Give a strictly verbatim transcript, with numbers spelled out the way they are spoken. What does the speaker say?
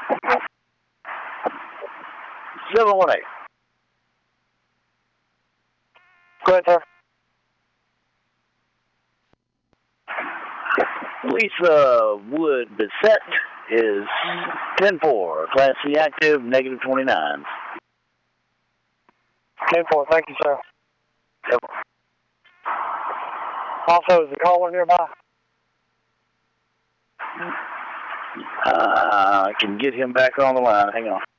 seven one eight. Go ahead, sir. Lisa Wood Bissett is ten four, Class C active, negative twenty-nine. ten four, thank you, sir. Yep. Also, is the caller nearby? Uh, I can get him back on the line. Hang on.